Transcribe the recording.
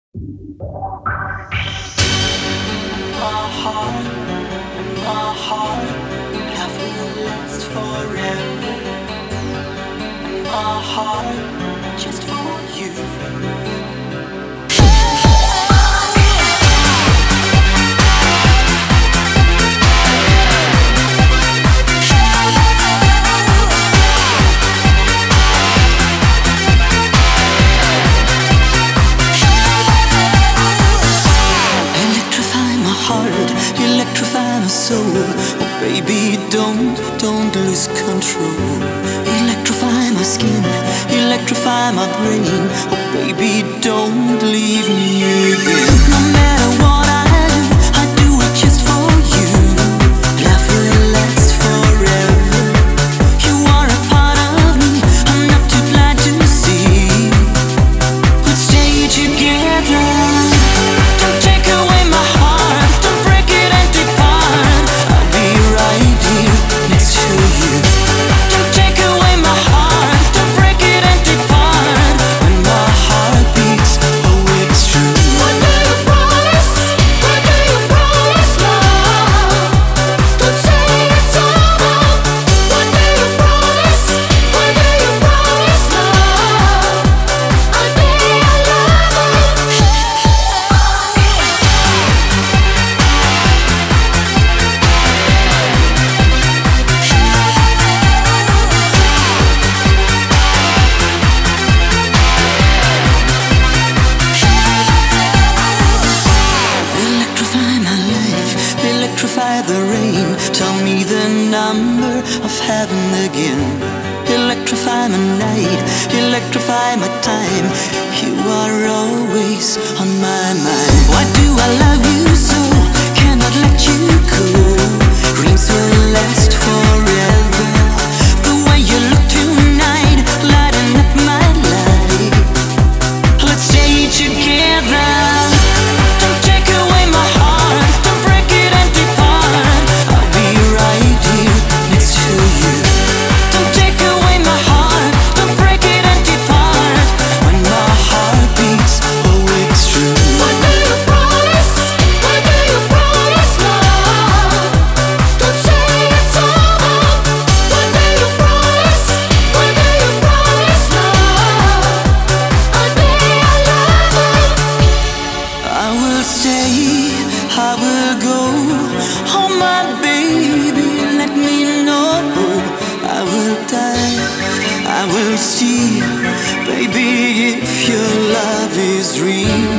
My heart, love will last forever. My heart, just for you. Electrify my heart, electrify my soul. Oh baby, don't lose control. Electrify my skin, electrify my brain. Oh baby, don't leave me again. No matter what I do it just for you. Love will last forever. You are a part of me, I'm not too blind to see. Let's stay together. Don't take away my heart, don't break it and depart. I'll be right here next to you. Don't take away my heart, don't break it and depart. When my heart beats, oh it's true. What do you promise? What do you promise, love? Don't say it's over. What do you promise? What do you promise, love? I'll be your lover. Electrify my life, electrify the rain. Tell me the number of heaven again. Electrify my night, electrify my time. You are always on my mind. Why do I love you so? Cannot let you go. Dreams will last forever. The way you look tonight, lighting up my life. Let's stay together. Don't take away my heart, don't break it and depart. I'll be right here next to you. Don't take away my heart, don't break it and depart. When my heart beats, oh it's true. What do you promise? What do you promise, love? Don't say it's over. What do you promise? What do you promise, love? I'll be your lover. I will stay, I will go. Oh my baby, let me know. I will die, I will see. Baby, if your love is real.